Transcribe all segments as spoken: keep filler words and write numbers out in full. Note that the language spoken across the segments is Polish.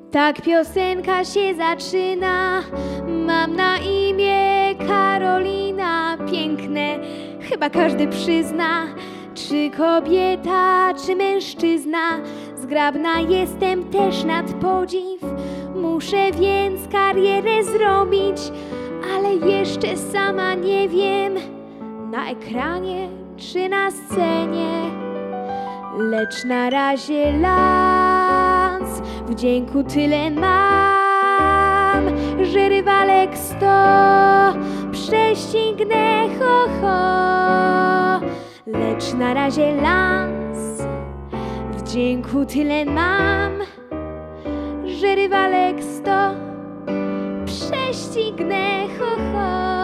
Tak piosenka się zaczyna. Mam na imię Karolina. Piękne, chyba każdy przyzna. Czy kobieta, czy mężczyzna? Zgrabna jestem też nad podziw. Muszę więc karierę zrobić, ale jeszcze sama nie wiem, na ekranie czy na scenie. Lecz na razie lans, wdzięku tyle mam, że rywalek sto prześcignę, ho, ho. Lecz na razie lans, wdzięku tyle mam, że rywalek sto prześcignę, ho, ho.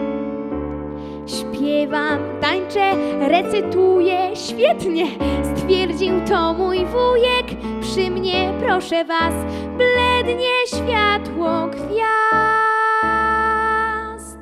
Śpiewam, tańczę, recytuję, świetnie, stwierdził to mój wujek. Przy mnie, proszę was, blednie światło gwiazd.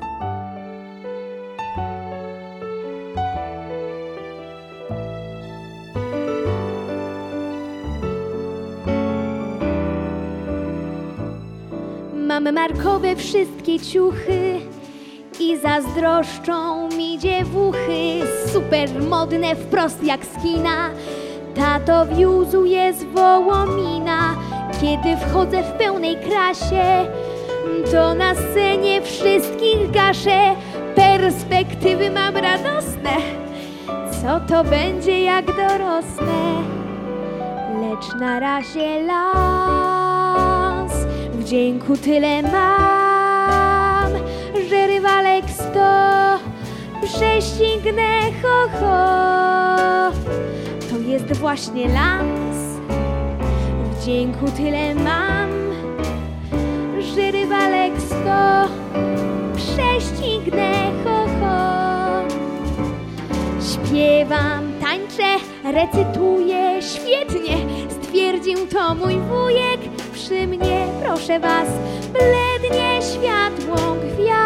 Mam markowe wszystkie ciuchy i zazdroszczą mi dziewuchy. Super modne, wprost jak z kina. Tato wiózł je z Wołomina. Kiedy wchodzę w pełnej krasie, to na scenie wszystkich gaszę. Perspektywy mam radosne, co to będzie jak dorosnę. Lecz na razie lans, wdzięku tyle mam, że rywalek sto prześcignę, ho, ho. To jest właśnie lans, wdzięku tyle mam, że rywalek sto prześcignę, ho, ho. Śpiewam, tańczę, recytuję, świetnie, stwierdził to mój wujek. Przy mnie, proszę was, blednie światło gwiazd.